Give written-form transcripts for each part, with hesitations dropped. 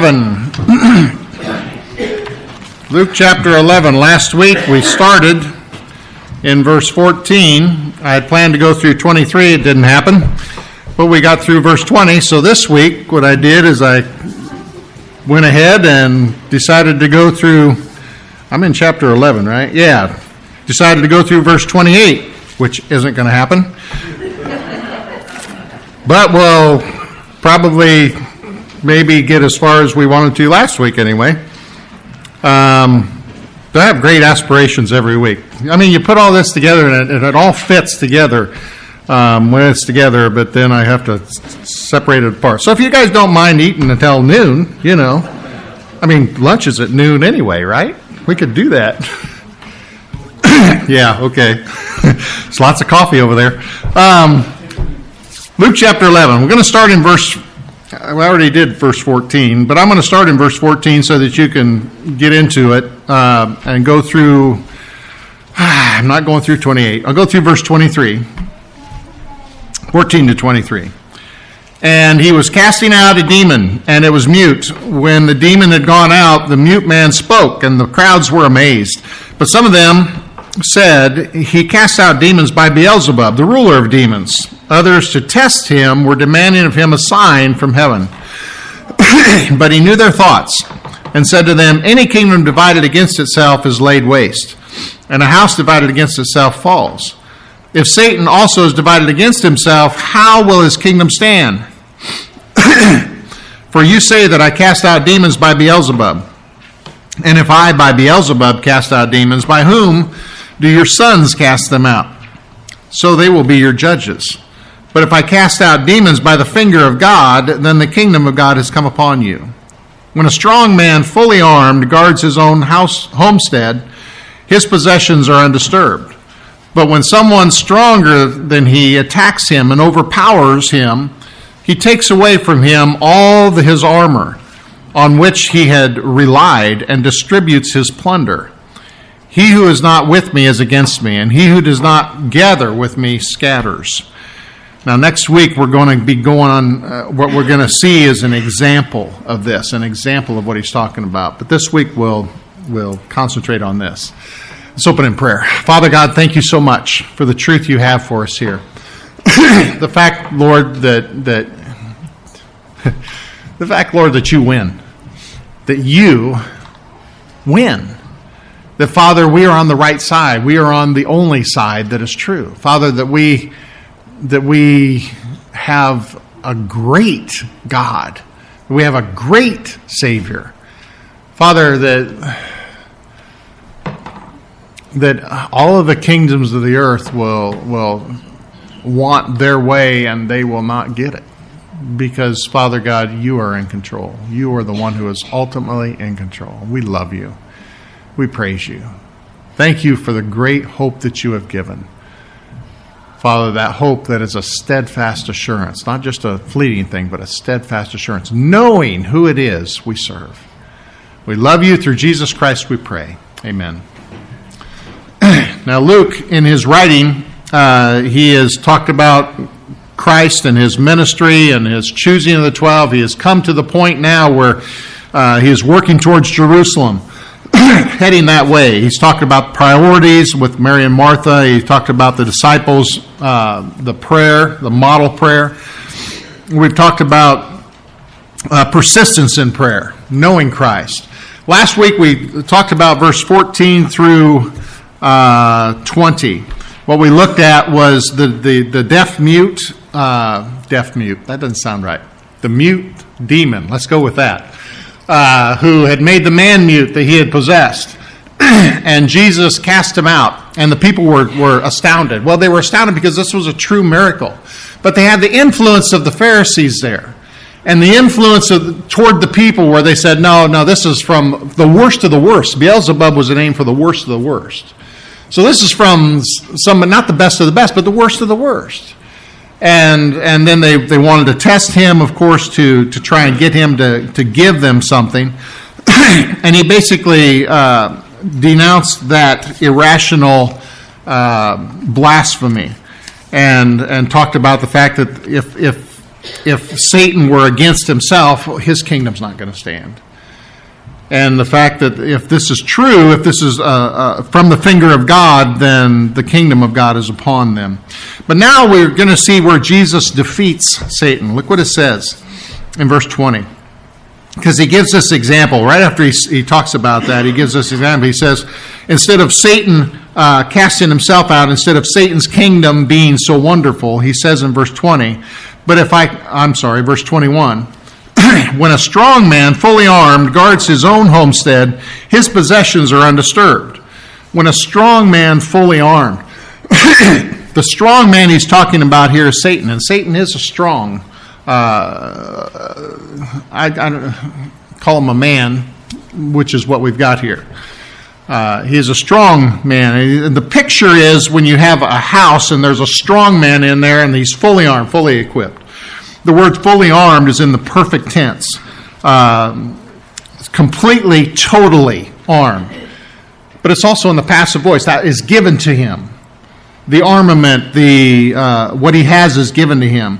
11. Luke chapter 11. Last week we started in verse 14. I had planned to go through 23. It didn't happen. But we got through verse 20. So this week what I did is I went ahead and decided to go through, I'm in chapter 11, right? Yeah. Decided to go through verse 28, which isn't going to happen. But we'll probably maybe get as far as we wanted to last week anyway. I have great aspirations every week. I mean, you put all this together and it all fits together when it's together, but then I have to separate it apart. So if you guys don't mind eating until noon, you know, I mean, lunch is at noon anyway, right? We could do that. Yeah, okay. There's lots of coffee over there. Luke chapter 11. We're going to start in verse, I already did verse 14, but I'm going to start in verse 14 so that you can get into it and go through, I'm not going through 28. I'll go through verse 23, 14 to 23. And he was casting out a demon, and it was mute. When the demon had gone out, the mute man spoke, and the crowds were amazed. But some of them said, he cast out demons by Beelzebub, the ruler of demons. Others, to test him, were demanding of him a sign from heaven. But he knew their thoughts, and said to them, any kingdom divided against itself is laid waste, and a house divided against itself falls. If Satan also is divided against himself, how will his kingdom stand? For you say that I cast out demons by Beelzebub. And if I by Beelzebub cast out demons, by whom do your sons cast them out? So they will be your judges. But if I cast out demons by the finger of God, then the kingdom of God has come upon you. When a strong man fully armed guards his own homestead, his possessions are undisturbed. But when someone stronger than he attacks him and overpowers him, he takes away from him all his armor on which he had relied and distributes his plunder. He who is not with me is against me, and he who does not gather with me scatters. Now, next week we're going to be going on, what we're going to see is an example of this, an example of what he's talking about. But this week we'll concentrate on this. Let's open in prayer. Father God, thank you so much for the truth you have for us here. The fact, Lord, that you win. That you win. That, Father, we are on the right side. We are on the only side that is true. Father, that we have a great God. We have a great Savior. Father, that all of the kingdoms of the earth will want their way and they will not get it. Because, Father God, you are in control. You are the one who is ultimately in control. We love you. We praise you. Thank you for the great hope that you have given. Father, that hope that is a steadfast assurance, not just a fleeting thing, but a steadfast assurance, knowing who it is we serve. We love you. Through Jesus Christ we pray. Amen. Now, Luke, in his writing, he has talked about Christ and his ministry and his choosing of the 12. He has come to the point now where he is working towards Jerusalem, heading that way. He's talked about priorities with Mary and Martha. He talked about the disciples, the prayer, the model prayer. We've talked about persistence in prayer, knowing Christ. Last week we talked about verse 14 through 20. What we looked at was the deaf-mute, that doesn't sound right. The mute demon, let's go with that, who had made the man mute that he had possessed. And Jesus cast him out, and the people were astounded. Well, they were astounded because this was a true miracle. But they had the influence of the Pharisees there. And the influence toward the people where they said, no, this is from the worst of the worst. Beelzebub was a name for the worst of the worst. So this is from some, not the best of the best, but the worst of the worst. And then they wanted to test him, of course, to try and get him to give them something. And he basically denounced that irrational blasphemy and talked about the fact that if if Satan were against himself, his kingdom's not going to stand. And the fact that if this is true, if this is from the finger of God, then the kingdom of God is upon them. But now we're going to see where Jesus defeats Satan. Look what it says in verse 20. Because he gives this example. Right after he talks about that, he gives this example. He says, instead of Satan casting himself out, instead of Satan's kingdom being so wonderful, he says in verse 20, verse 21, when a strong man, fully armed, guards his own homestead, his possessions are undisturbed. When a strong man, fully armed. The strong man he's talking about here is Satan, and Satan is a strong. I don't call him a man, which is what we've got here. He is a strong man. And the picture is when you have a house and there's a strong man in there and he's fully armed, fully equipped. The word fully armed is in the perfect tense. Completely, totally armed. But it's also in the passive voice. That is given to him. The armament, what he has is given to him.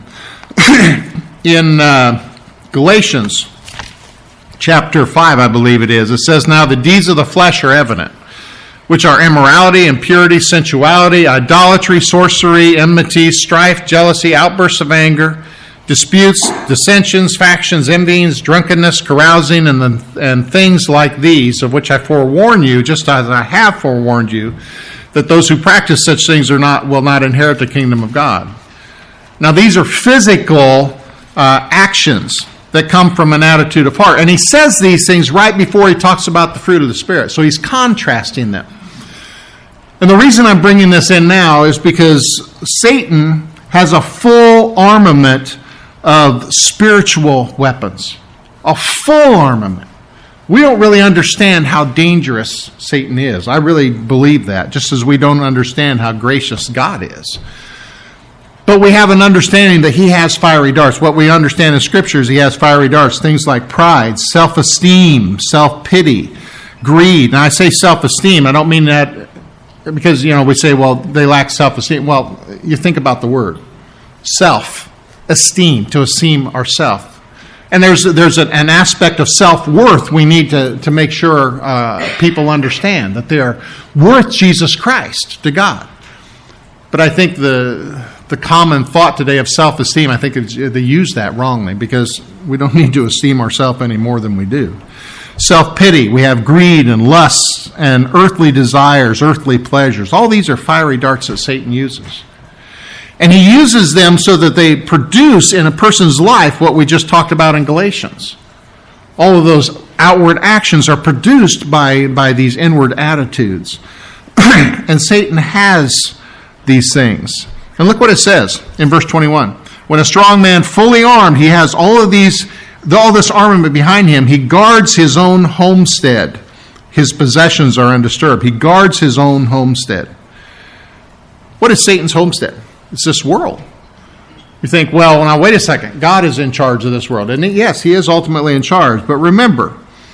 In Galatians chapter 5, I believe it is, it says, now the deeds of the flesh are evident, which are immorality, impurity, sensuality, idolatry, sorcery, enmity, strife, jealousy, outbursts of anger, disputes, dissensions, factions, envyings, drunkenness, carousing, and things like these, of which I forewarn you, just as I have forewarned you, that those who practice such things will not inherit the kingdom of God. Now, these are physical actions that come from an attitude of heart. And he says these things right before he talks about the fruit of the Spirit. So he's contrasting them. And the reason I'm bringing this in now is because Satan has a full armament of spiritual weapons. A full armament. We don't really understand how dangerous Satan is. I really believe that, just as we don't understand how gracious God is. But we have an understanding that he has fiery darts. What we understand in Scripture is he has fiery darts, things like pride, self-esteem, self-pity, greed. And I say self-esteem, I don't mean that because, we say, well, they lack self-esteem. Well, you think about the word. Self-esteem, to esteem ourselves. And there's an aspect of self-worth we need to make sure people understand, that they are worth Jesus Christ to God. But I think the common thought today of self-esteem, I think they use that wrongly, because we don't need to esteem ourselves any more than we do. Self-pity, we have greed and lust and earthly desires, earthly pleasures. All these are fiery darts that Satan uses. And he uses them so that they produce in a person's life what we just talked about in Galatians. All of those outward actions are produced by these inward attitudes. And Satan has these things. And look what it says in verse 21. When a strong man fully armed, he has all this armament behind him. He guards his own homestead. His possessions are undisturbed. He guards his own homestead. What is Satan's homestead? It's this world. You think, well, now wait a second. God is in charge of this world, isn't he? Yes, he is ultimately in charge. But remember,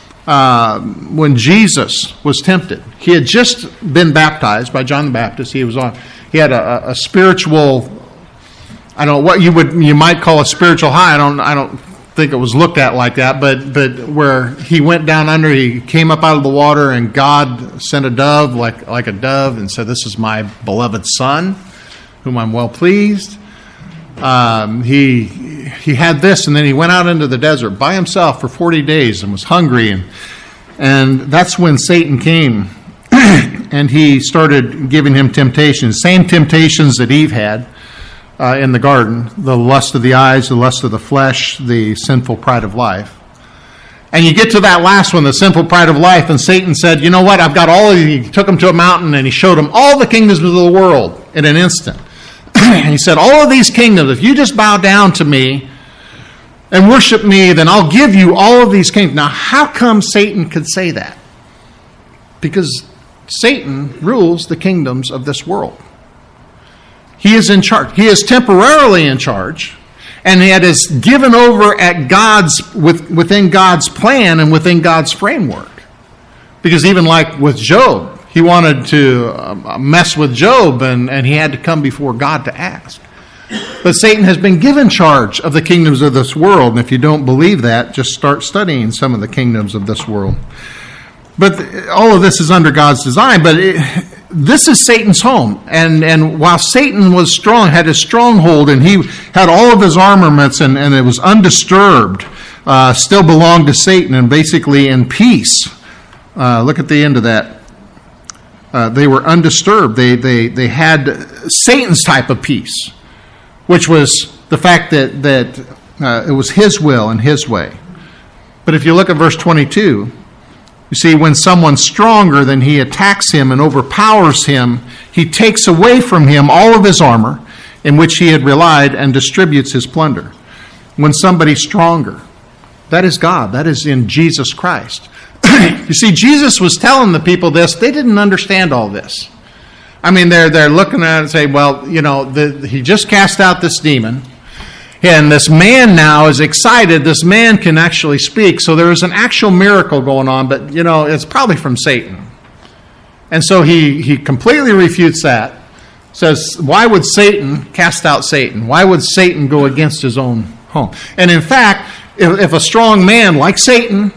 when Jesus was tempted, he had just been baptized by John the Baptist. He had a spiritual, I don't know what you might call a spiritual high. I don't think it was looked at like that, but where he went down under, he came up out of the water, and God sent a dove like a dove and said, "This is my beloved Son, whom I'm well pleased." He had this, and then he went out into the desert by himself for 40 days and was hungry, and that's when Satan came. And he started giving him temptations, same temptations that Eve had in the garden, the lust of the eyes, the lust of the flesh, the sinful pride of life. And you get to that last one, the sinful pride of life, and Satan said, you know what, I've got all of these. He took him to a mountain and he showed him all the kingdoms of the world in an instant. And he said, all of these kingdoms, if you just bow down to me and worship me, then I'll give you all of these kingdoms. Now, how come Satan could say that? Because Satan rules the kingdoms of this world. He is in charge. He is temporarily in charge, and it is given over at within God's plan and within God's framework. Because even like with Job, he wanted to mess with Job, and he had to come before God to ask. But Satan has been given charge of the kingdoms of this world. And if you don't believe that, just start studying some of the kingdoms of this world. But all of this is under God's design. But this is Satan's home. And while Satan was strong, had a stronghold, and he had all of his armaments, and it was undisturbed, still belonged to Satan and basically in peace. Look at the end of that. They were undisturbed. They had Satan's type of peace, which was the fact that it was his will and his way. But if you look at verse 22, you see, when someone's stronger than he attacks him and overpowers him, he takes away from him all of his armor in which he had relied and distributes his plunder. When somebody's stronger, that is God. That is in Jesus Christ. You see, Jesus was telling the people this. They didn't understand all this. I mean, they're looking at it and say, well, he just cast out this demon. And this man now is excited. This man can actually speak. So there is an actual miracle going on, but, it's probably from Satan. And so he completely refutes that. Says, why would Satan cast out Satan? Why would Satan go against his own home? And in fact, if a strong man like Satan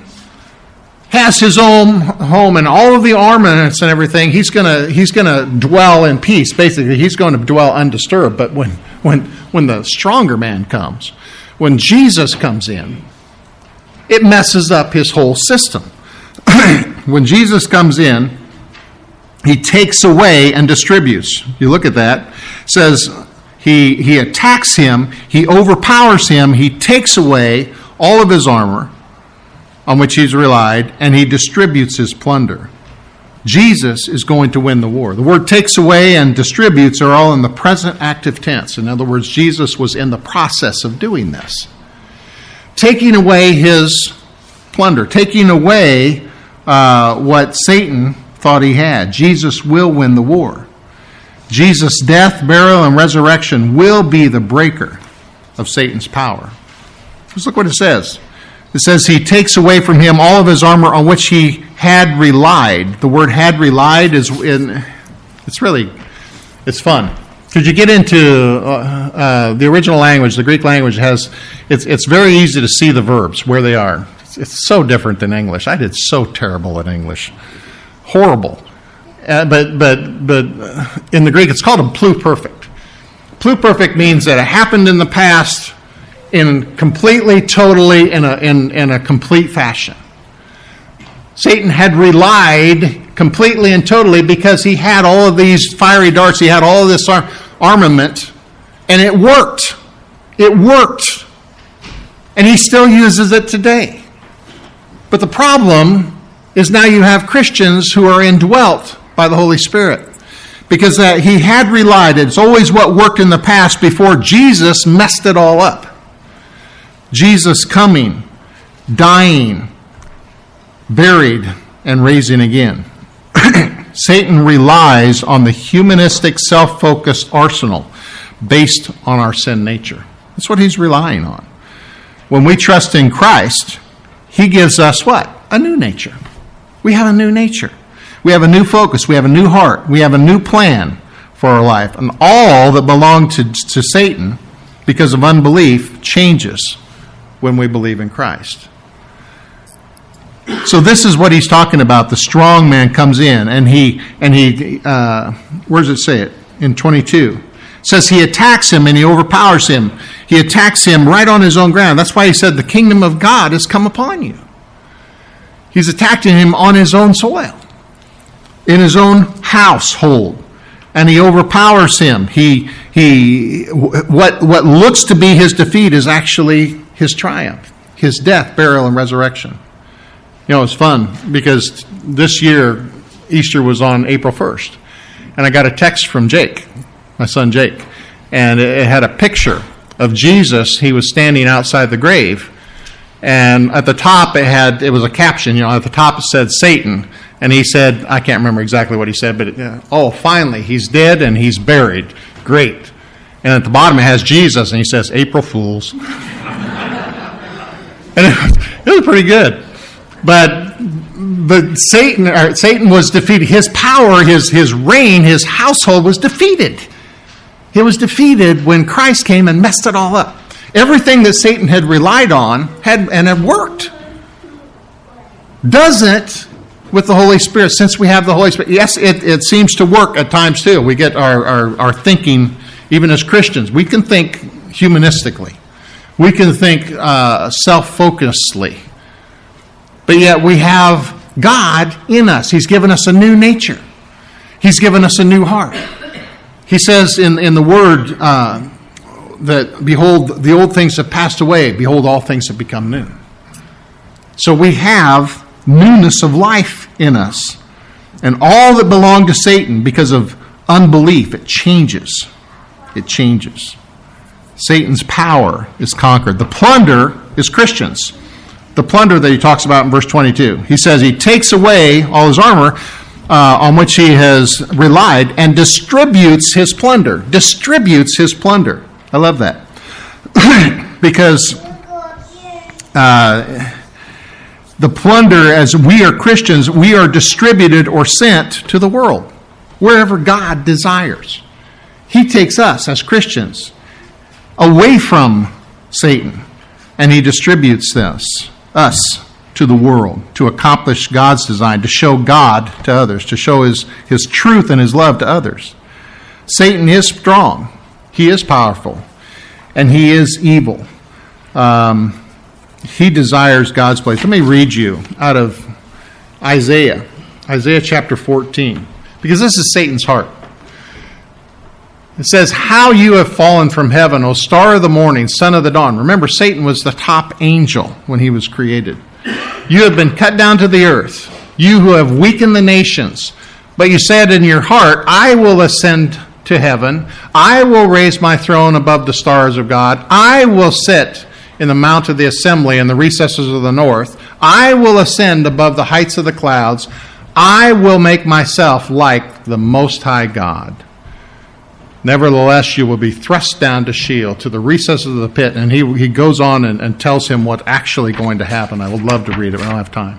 has his own home and all of the armaments and everything, he's gonna dwell in peace. Basically, he's going to dwell undisturbed. But when the stronger man comes, when Jesus comes in, it messes up his whole system. When Jesus comes in, he takes away and distributes. You look at that. It says he attacks him, he overpowers him, he takes away all of his armor on which he's relied, and he distributes his plunder. Jesus is going to win the war. The word takes away and distributes are all in the present active tense. In other words, Jesus was in the process of doing this. Taking away his plunder, taking away what Satan thought he had. Jesus will win the war. Jesus' death, burial, and resurrection will be the breaker of Satan's power. Just look what it says. It says he takes away from him all of his armor on which he had relied. The word had relied it's fun. Because you get into the original language, the Greek language it's very easy to see the verbs, where they are. It's so different than English. I did so terrible at English. Horrible. But in the Greek, it's called a pluperfect. Pluperfect means that it happened in the past in completely, totally, in a complete fashion. Satan had relied completely and totally because he had all of these fiery darts, he had all of this armament, and it worked. It worked. And he still uses it today. But the problem is now you have Christians who are indwelt by the Holy Spirit. Because he had relied, it's always what worked in the past before Jesus messed it all up. Jesus coming, dying, buried, and raising again. Satan relies on the humanistic, self-focused arsenal based on our sin nature. That's what he's relying on. When we trust in Christ, he gives us what? A new nature. We have a new nature. We have a new focus. We have a new heart. We have a new plan for our life. And all that belonged to Satan, because of unbelief, changes when we believe in Christ. So this is what he's talking about. The strong man comes in, and he where does it say it? In 22. It says he attacks him and he overpowers him. He attacks him right on his own ground. That's why he said the kingdom of God has come upon you. He's attacking him on his own soil, in his own household, and he overpowers him. What looks to be his defeat is actually his triumph, his death, burial, and resurrection. It's fun because this year Easter was on April 1st, and I got a text from Jake, my son Jake, and it had a picture of Jesus. He was standing outside the grave, and at the top it was a caption. At the top it said Satan, and he said, I can't remember exactly what he said, but finally he's dead and he's buried. Great. And at the bottom it has Jesus, and he says, April Fools. And it was pretty good. But Satan was defeated. His power, his reign, his household was defeated. It was defeated when Christ came and messed it all up. Everything that Satan had relied on had worked. Doesn't with the Holy Spirit, since we have the Holy Spirit. Yes, it seems to work at times too. We get our thinking, even as Christians, we can think humanistically. We can think self-focusedly. But yet we have God in us. He's given us a new nature. He's given us a new heart. He says in the Word that, behold, the old things have passed away. Behold, all things have become new. So we have newness of life in us. And all that belonged to Satan, because of unbelief, it changes. It changes. Satan's power is conquered. The plunder is Christians. The plunder that he talks about in verse 22. He says he takes away all his armor on which he has relied and distributes his plunder. Distributes his plunder. I love that. Because the plunder, as we are Christians, we are distributed or sent to the world, wherever God desires. He takes us as Christians away from Satan, and he distributes us to the world to accomplish God's design, to show God to others, to show his truth and his love to others. Satan is strong. He is powerful. And he is evil. He desires God's place. Let me read you out of Isaiah chapter 14, because this is Satan's heart. It says, how you have fallen from heaven, O star of the morning, son of the dawn. Remember, Satan was the top angel when he was created. You have been cut down to the earth, you who have weakened the nations. But you said in your heart, I will ascend to heaven. I will raise my throne above the stars of God. I will sit in the mount of the assembly in the recesses of the north. I will ascend above the heights of the clouds. I will make myself like the Most High God. Nevertheless, you will be thrust down to Sheol, to the recesses of the pit. And he goes on and tells him what's actually going to happen. I would love to read it, but I don't have time.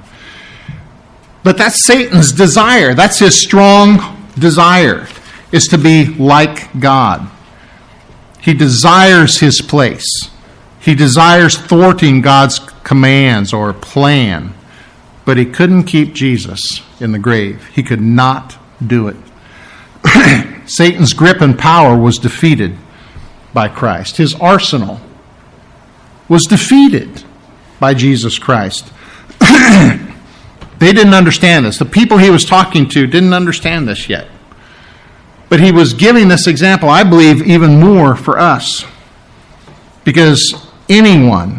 But that's Satan's desire. That's his strong desire, is to be like God. He desires his place. He desires thwarting God's commands or plan. But he couldn't keep Jesus in the grave. He could not do it. Satan's grip and power was defeated by Christ. His arsenal was defeated by Jesus Christ. They didn't understand this. The people he was talking to didn't understand this yet. But he was giving this example, I believe, even more for us. Because anyone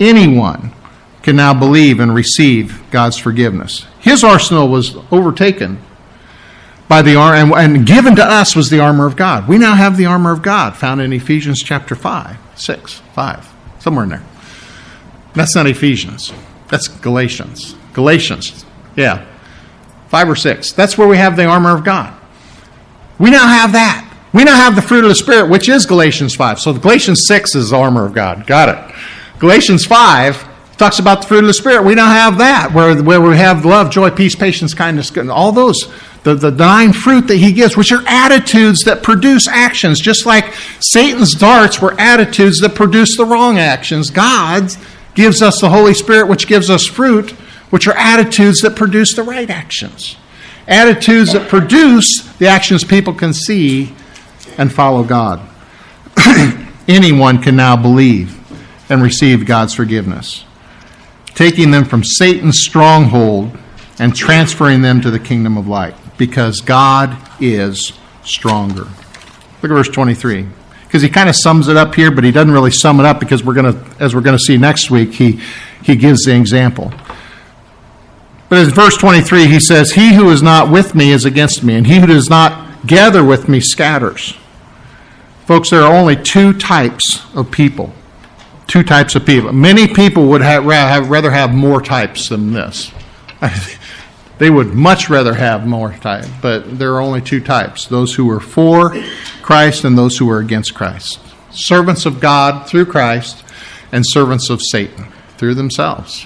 can now believe and receive God's forgiveness. His arsenal was overtaken by the armor, and given to us was the armor of God. We now have the armor of God, found in Ephesians chapter 5, somewhere in there. That's not Ephesians. That's Galatians. Yeah. 5 or 6. That's where we have the armor of God. We now have that. We now have the fruit of the Spirit, which is Galatians 5. So Galatians 6 is the armor of God. Got it. Galatians 5 talks about the fruit of the Spirit. We now have that, where we have love, joy, peace, patience, kindness, goodness, all those, the 9 fruit that he gives, which are attitudes that produce actions. Just like Satan's darts were attitudes that produce the wrong actions, God gives us the Holy Spirit, which gives us fruit, which are attitudes that produce the right actions. Attitudes that produce the actions people can see and follow God. Anyone can now believe and receive God's forgiveness, taking them from Satan's stronghold and transferring them to the kingdom of light, because God is stronger. Look at verse 23. Because he kind of sums it up here, but he doesn't really sum it up, because as we're going to see next week, he gives the example. But in verse 23, he says, he who is not with me is against me, and he who does not gather with me scatters. Folks, there are only 2 types of people. 2 types of people. Many people would rather have more types than this. They would much rather have more types, but there are only 2 types. Those who are for Christ and those who are against Christ. Servants of God through Christ, and servants of Satan through themselves.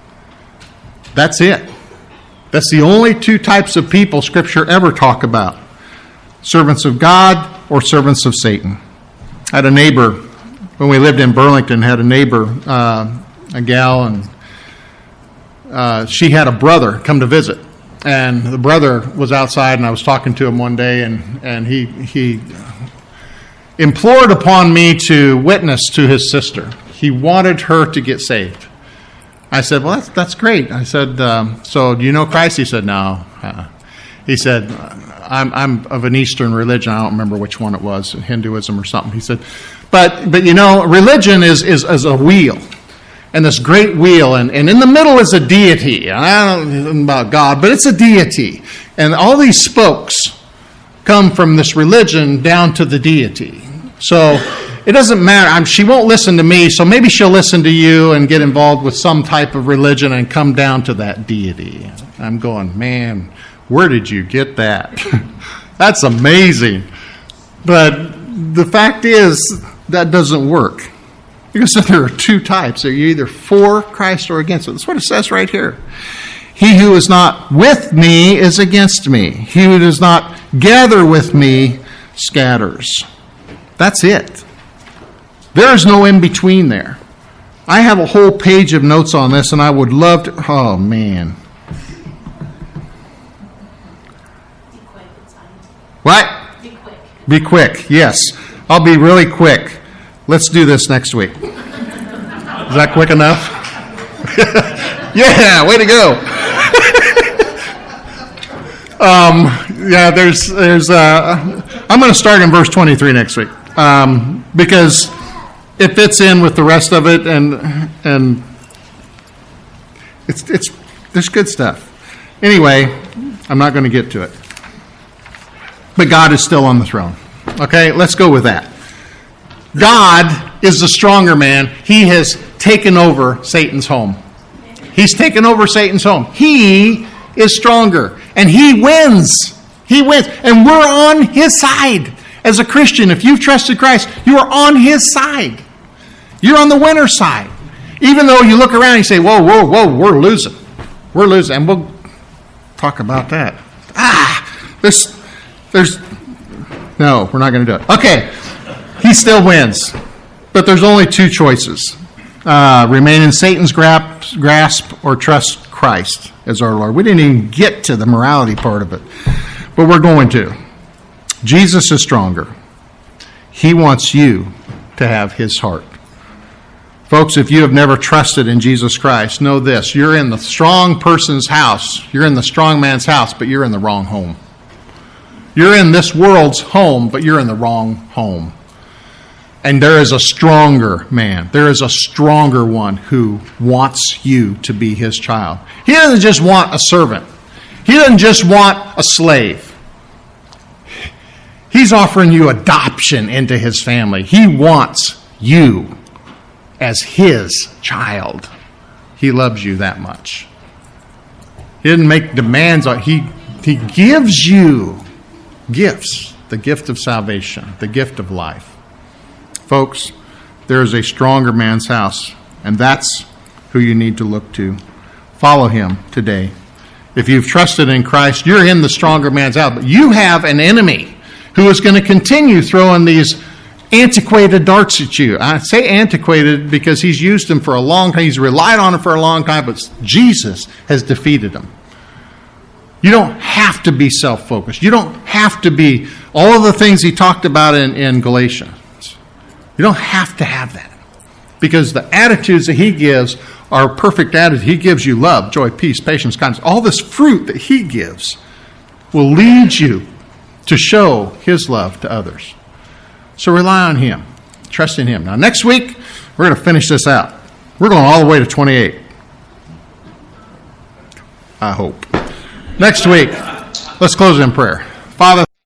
That's it. That's the only 2 types of people Scripture ever talk about. Servants of God or servants of Satan. I had a neighbor, when we lived in Burlington, had a neighbor, a gal, and she had a brother come to visit. And the brother was outside, and I was talking to him one day, and he implored upon me to witness to his sister. He wanted her to get saved. I said, well, that's great. I said, so do you know Christ? He said, no. He said, I'm of an Eastern religion. I don't remember which one it was, Hinduism or something. He said, but religion is a wheel. And this great wheel, and in the middle is a deity. I don't know about God, but it's a deity. And all these spokes come from this religion down to the deity. So it doesn't matter. She won't listen to me, so maybe she'll listen to you and get involved with some type of religion and come down to that deity. I'm going, man, where did you get that? That's amazing. But the fact is, that doesn't work. Because there are two types. You're either for Christ or against it. That's what it says right here. He who is not with me is against me. He who does not gather with me scatters. That's it. There is no in between there. I have a whole page of notes on this, and I would love to. Oh, man. Be quick. It's fine. What? Be quick. Be quick. Yes. I'll be really quick. Let's do this next week. Is that quick enough? Yeah, way to go. I'm going to start in verse 23 next week because it fits in with the rest of it, and it's there's good stuff. Anyway, I'm not going to get to it, but God is still on the throne. Okay, let's go with that. God is the stronger man. He has taken over Satan's home. He's taken over Satan's home. He is stronger, and he wins. He wins, and we're on his side. As a Christian, if you've trusted Christ, you are on his side. You're on the winner's side. Even though you look around and you say, whoa, we're losing. We're losing, and we'll talk about that. No, we're not going to do it. Okay. He still wins. But there's only two choices. Remain in Satan's grasp or trust Christ as our Lord. We didn't even get to the morality part of it. But we're going to. Jesus is stronger. He wants you to have his heart. Folks, if you have never trusted in Jesus Christ, know this. You're in the strong person's house. You're in the strong man's house, but you're in the wrong home. You're in this world's home, but you're in the wrong home. And there is a stronger man. There is a stronger one who wants you to be his child. He doesn't just want a servant. He doesn't just want a slave. He's offering you adoption into his family. He wants you as his child. He loves you that much. He didn't make demands on you. He gives you gifts. The gift of salvation. The gift of life. Folks, there is a stronger man's house, and that's who you need to look to. Follow him today. If you've trusted in Christ, you're in the stronger man's house, but you have an enemy who is going to continue throwing these antiquated darts at you. I say antiquated because he's used them for a long time. He's relied on them for a long time, but Jesus has defeated them. You don't have to be self-focused. You don't have to be all of the things he talked about in Galatians. You don't have to have that. Because the attitudes that he gives are perfect attitudes. He gives you love, joy, peace, patience, kindness. All this fruit that he gives will lead you to show his love to others. So rely on him. Trust in him. Now next week, we're going to finish this out. We're going all the way to 28. I hope. Next week, let's close in prayer. Father,